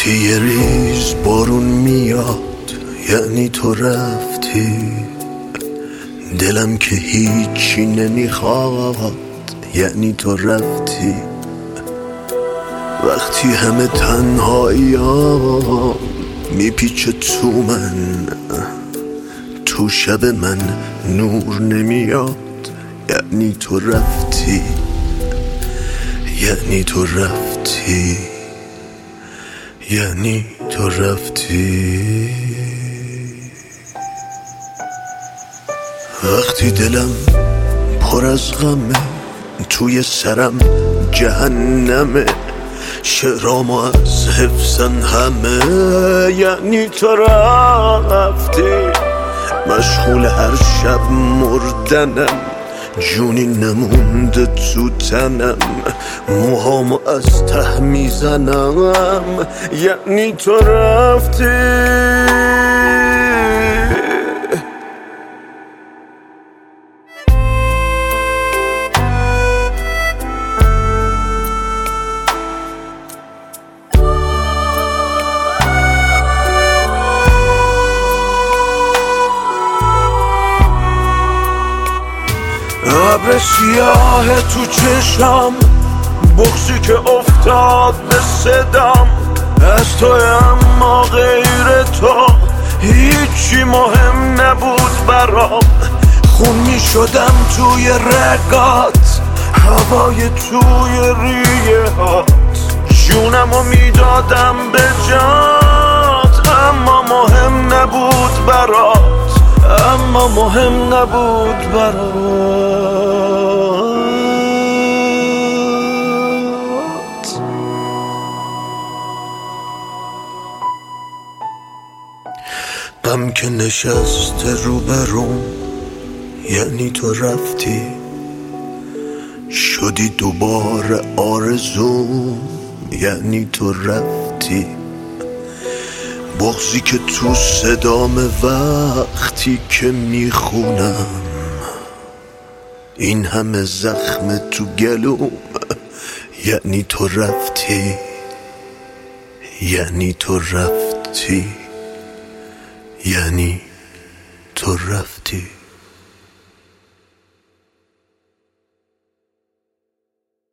وقتی یه ریز بارون میاد یعنی تو رفتی، دلم که هیچی نمیخواد یعنی تو رفتی. وقتی همه تنهایی ها میپیچه تو من، تو شب من نور نمیاد یعنی تو رفتی، یعنی تو رفتی، یعنی تو رفتی. وقتی دلم پر از غمه، توی سرم جهنمه، شعرامو از حفظن همه یعنی تو رفتی. مشغول هر شب مردنم، جونی نمونده تو تنم، موهامو از ته میزنم یعنی تو رفتی. ابر سیاه تو چشم، بغضی که افتاد به صدام، از تو اما غیر تو هیچی مهم نبود برام. خون می شدم توی رگات، هوای توی ریه هات، جونمو می دادم به جات، اما مهم نبود برات، اما مهم نبود برات. غم که نشسته رو به روم یعنی تو رفتی، شدی دوباره آرزوم یعنی تو رفتی. بغضی که تو صدام وقتی که میخونم، این همه زخم تو گلوم یعنی تو رفتی، یعنی تو رفتی، یعنی تو رفتی.